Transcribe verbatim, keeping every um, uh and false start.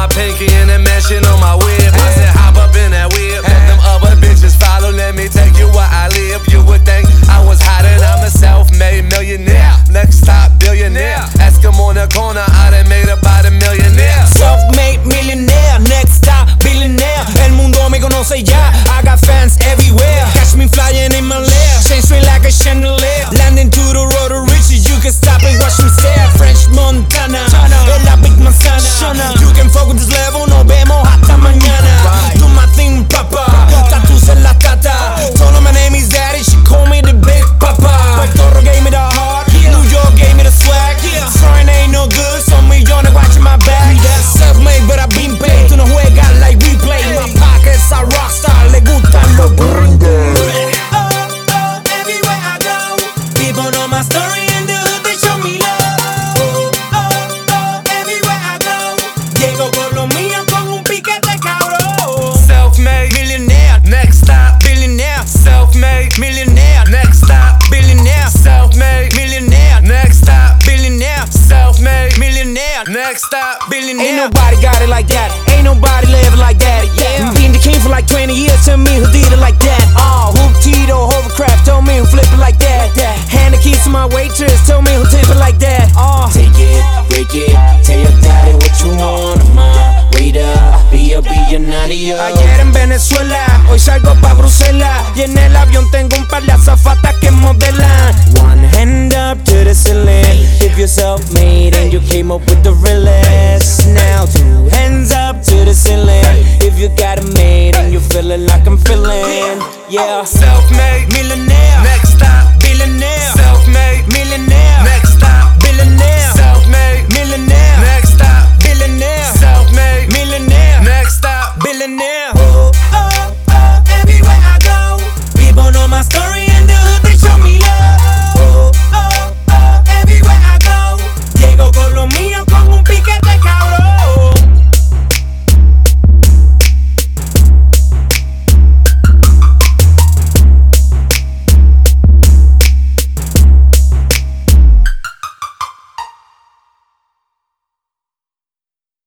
pinky and a mansion on my whip. I said hop up in that whip, let them other bitches follow. Let me take you where I live. You would think I was hot and I'm a self-made millionaire. Next stop, billionaire. Ask him on the corner, I done made about a millionaire. Self-made millionaire, next stop, billionaire. El mundo me conoce ya, I got fans everywhere. Catch me flying in my lair, shine straight like a chandelier. Landing to the road to riches, you can stop and watch me stare. French Montana, en la Big Manzana. You can fuck with this level, nos vemos hasta mañana. Do my thing, papa, tattoos en la tata. Told her my name is Daddy, she call me the Big Papa. Puerto Rico gave me the heart, New York gave me the swag. Foreign ain't no good, so millones watching my back. Self-made, but I've been paid. Tú no juegas like replay. My pockets are rockstar, le gustan los burritos. Oh, oh, everywhere I go, people know my story in the hood, they show me love. Oh, oh, oh, everywhere I go, llego con lo mío con un piquete cabrón. Self-made Millionaire, next stop, billionaire. self-made Millionaire, next stop, billionaire. self-made Millionaire, next stop, billionaire. self-made Millionaire, next stop, billionaire. Ain't nobody got it like that. Ain't nobody live like that. Yeah. Been the king for like twenty years. Tell me who did it like that. Oh, whoop Tito, hovercraft. Told me who flip it like that. Hand the keys to my waitress. Told me who tip it like that. Oh, take it, break it. Tell your daddy what you want. I'm a waiter, be a billonario. ayer en Venezuela, hoy salgo pa' Bruselas. Y en el avión tengo un par de azafatas que modelan. One hand up to the ceiling. If you're self-made and you came up with the realest. Now two hands up to the ceiling. If you got it made and you feeling like I'm feeling. Yeah, self-made millionaire, next stop, billionaire, self-made millionaire.